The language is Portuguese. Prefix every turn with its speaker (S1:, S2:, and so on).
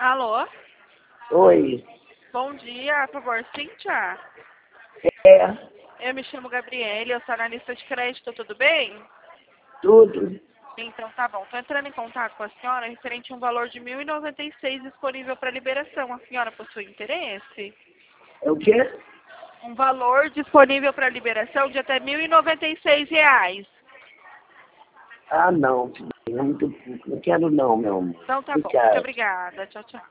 S1: Alô?
S2: Oi.
S1: Bom dia, por favor, Cíntia?
S2: É,
S1: Eu me chamo Gabriele, eu sou analista de crédito, tudo bem?
S2: tudo.
S1: Então tá bom. Estou entrando em contato com a senhora referente a um valor de 1.096 disponível para liberação. A senhora possui interesse?
S2: É o quê?
S1: Um valor disponível para liberação de até R$ 1.096.
S2: Ah, não, filho, é muito pouco. Não quero não, meu amor.
S1: Então tá bom. Muito
S2: Obrigado.
S1: obrigada. Tchau, tchau.